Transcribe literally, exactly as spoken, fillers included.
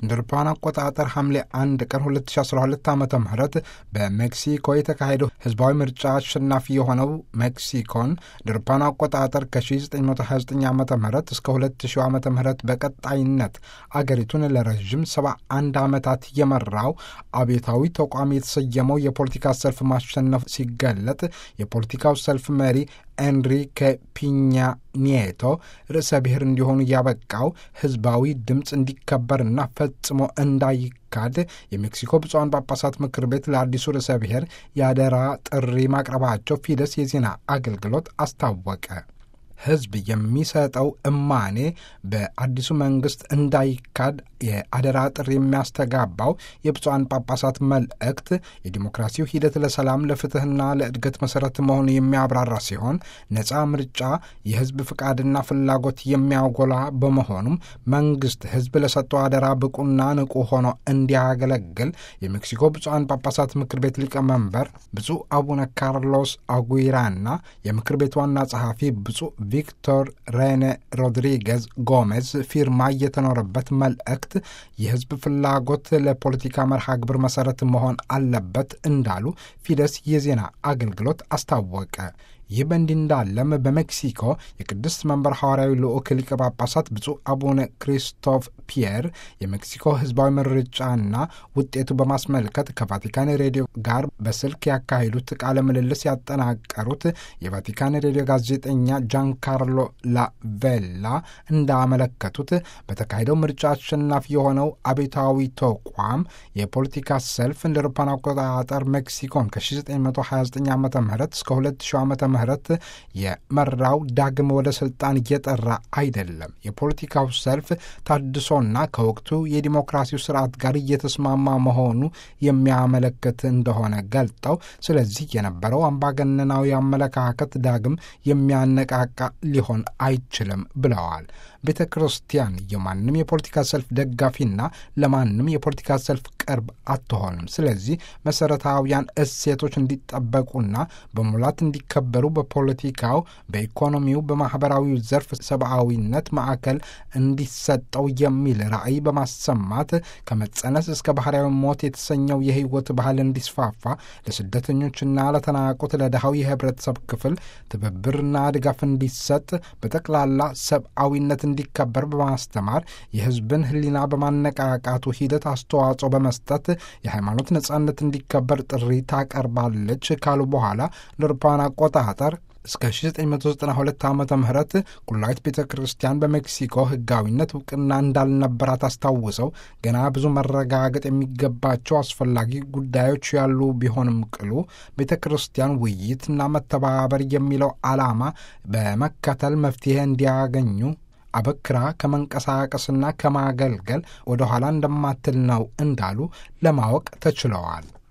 እንደ አውሮፓውያን አቆጣጠር ሐምሌ አንድ ቀን ሁለት ሺህ አስራ ሁለት ዓመተ ምህረት በሜክሲኮ የተካሄደው ህዝባዊ ምርጫ አሸናፊ የሆነው ሜክሲኮን እንደ አውሮፓውያን አቆጣጠር ከ1929 ዓመተ ምህረት እስከ ሁለት ሺህ ዓመተ ምህረት በቀጣይነት አገሪቱን ለረዥም ሰባ አንድ ዓመታት የመራው አብዮታዊ ተቋም የተሰየመው የፖለቲካ ሰልፍ ማሸነፍ ሲገለጥ የፖለቲካው ሰልፍ መሪ ኤንሪኬ ፒኛ ኒየቶ ርዕሰ ብሔር እንዲሆኑ ያበቃው ህዝባዊ ድምፅ እንዲከበርና ፈጽሞ እንዳይካድ የሜክሲኮ ብፁዓን ጳጳሳት ምክር ቤት ለአዲሱ ርዕሰ ብሔር የአደራ ጥሪ ማቅረባቸው ፊደስ የዜና አገልግሎት አስታወቀ። ህዝብ የሚሰጠው እማኔ በአዲሱ መንግስት እንዳይካድ የአደራ ጥሪ የሚያስተጋባው የብፁዓን ጳጳሳት መልእክት የዲሞክራሲው ሂደት ለሰላም ለፍትህና ለእድገት መሰረት መሆኑ የሚያብራራ ሲሆን ነፃ ምርጫ የህዝብ ፍቃድና ፍላጎት የሚያጎላ በመሆኑም መንግስት ህዝብ ለሰጠው አደራ ብቁና ንቁ ሆኖ እንዲያገለግል የሜክሲኮ ብፁዓን ጳጳሳት ምክር ቤት ሊቀመንበር ብፁዕ አቡነ ካርሎስ አጉይራና የምክር ቤት ዋና ጸሐፊ ብፁዕ ቪክቶር ሬኔ ሮድሪጌዝ ጎሜዝ ፊርማ የተኖረበት መልእክት የህዝብ ፍላጎት ለፖለቲካ መርሃ ግብር መሰረት መሆን አለበት እንዳሉ ፊደስ የዜና አገልግሎት አስታወቀ። ይህ በእንዲህ እንዳለም በሜክሲኮ የቅድስት መንበር ሐዋርያዊ ልዑክ ሊቀ ጳጳሳት ብፁዕ አቡነ ክሪስቶፍ ፒየር የሜክሲኮ ህዝባዊ ምርጫና ውጤቱ በማስመልከት ከቫቲካን ሬዲዮ ጋር በስልክ ያካሄዱት ቃለ ምልልስ ያጠናቀሩት የቫቲካን ሬዲዮ ጋዜጠኛ ጃን ካርሎ ላቬላ እንዳመለከቱት በተካሄደው ምርጫ አሸናፊ የሆነው አብዮታዊ ተቋም የፖለቲካ ሰልፍ እንደ አውሮፓውያን አቆጣጠር ሜክሲኮን ከ1929 ዓመተ ምህረት እስከ ሁለት ሺህ ዓመተ ምህረት የመራው ዳግም ወደ ስልጣን እየጠራ አይደለም። የፖለቲካው ሰልፍ ታድሶና ከወቅቱ የዲሞክራሲው ስርዓት ጋር እየተስማማ መሆኑ የሚያመለክት እንደሆነ ገልጠው ስለዚህ የነበረው አምባገነናዊ አመለካከት ዳግም የሚያነቃቃ ሊሆን አይችልም ብለዋል። ቤተ ክርስቲያን የማንም የፖለቲካ ሰልፍ ደጋፊና ለማንም የፖለቲካ ሰልፍ ቅርብ አትሆንም። ስለዚህ መሰረታዊያን እሴቶች እንዲጠበቁና በሙላት እንዲከበሩ በፖለቲካው፣ በኢኮኖሚው፣ በማህበራዊው ዘርፍ ሰብአዊነት ማዕከል እንዲሰጠው የሚል ራዕይ በማሰማት ከመጸነስ እስከ ባህርያዊ ሞት የተሰኘው የህይወት ባህል እንዲስፋፋ ለስደተኞችና ለተናቁት ለድሃው የህብረተሰብ ክፍል ትብብርና ድጋፍ እንዲሰጥ በጠቅላላ ሰብአዊነት እንዲከበር በማስተማር የህዝብን ህሊና በማነቃቃቱ ሂደት አስተዋጽኦ በመስጠት የሃይማኖት ነጻነት እንዲከበር ጥሪ ታቀርባለች ካሉ በኋላ ለአውሮፓውያን አቆጣጠር እስከ ሺህ ዘጠኝ መቶ ዘጠና ሁለት ዓመተ ምህረት ቁላይት ቤተ ክርስቲያን በሜክሲኮ ህጋዊነት እውቅና እንዳልነበራት አስታውሰው ገና ብዙ መረጋገጥ የሚገባቸው አስፈላጊ ጉዳዮች ያሉ ቢሆንም ቅሉ ቤተ ክርስቲያን ውይይትና መተባበር የሚለው ዓላማ በመከተል መፍትሄ እንዲያገኙ አበክራ ከመንቀሳቀስና ከማገልገል ወደ ኋላ እንደማትል ነው እንዳሉ ለማወቅ ተችለዋል።